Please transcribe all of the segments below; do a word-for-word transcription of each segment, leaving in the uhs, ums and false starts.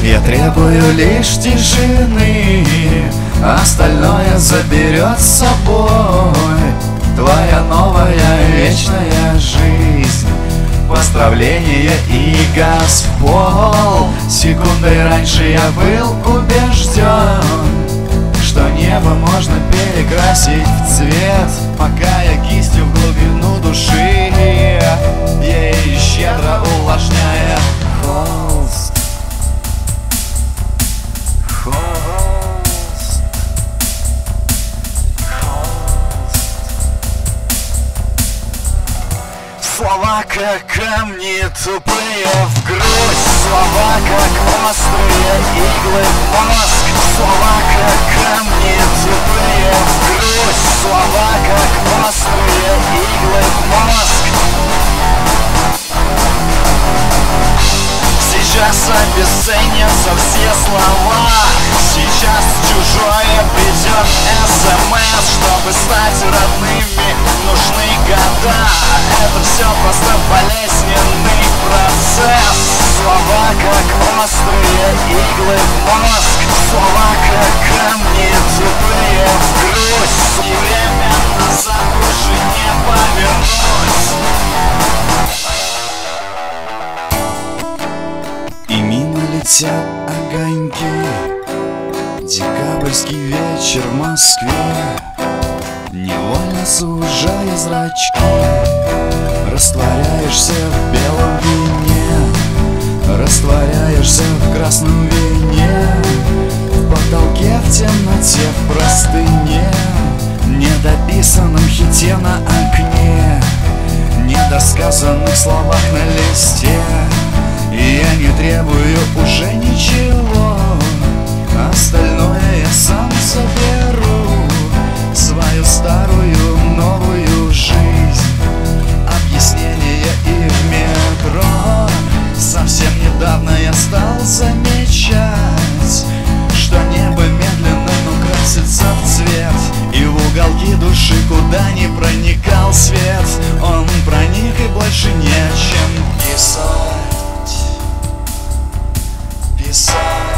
Я требую лишь тишины, остальное заберет с собой твоя новая вечная жизнь. Поздравления и газ в пол. Секундой раньше я был убежден, что небо можно перекрасить в цвет, пока я кистью в глубину души, ей щедро увлажняя холст. Холст. Холст. Слова как камни тупые в грудь, слова как острые иглы в мозг. Слова как камни тупые в грудь, слова как острые иглы в мозг. Сейчас обесценятся все слова, сейчас чужое придет СМС. Чтобы стать родными, нужны года. Это все просто болезненный процесс. Слова как острые иглы в мозг, слова как камни тупые в грудь. И время назад уже не повернуть. И мимо летят огоньки, декабрьский вечер в Москве. Невольно сужая зрачки, растворяешься в белом вине, растворяешься в красном вине. В потолке, в темноте, в простыне, недописанном хите на окне, недосказанных словах на листе. И я не требую уже ничего, остальное я сам заберу. Свою старую, новую жизнь, объяснение и в метро. Совсем недавно я стал замечать, что небо медленно, но красится в цвет. И в уголки души, куда не проникал свет, он проник и больше нечем писать. Писать.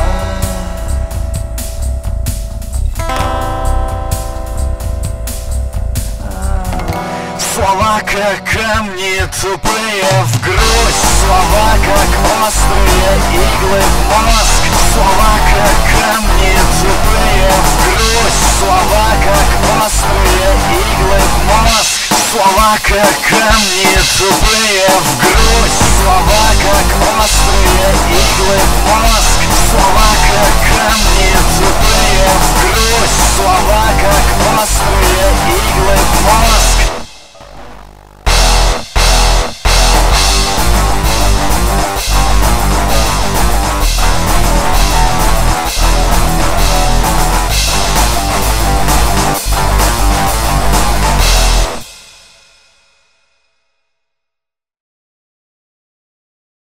Слова как камни тупые в грудь, слова как острые иглы в мозг. Слова как камни тупые в грудь, слова как острые иглы в мозг. Слова как камни тупые в грудь, слова как острые иглы в мозг. Слова как камни тупые в грудь, слова как острые иглы в мозг.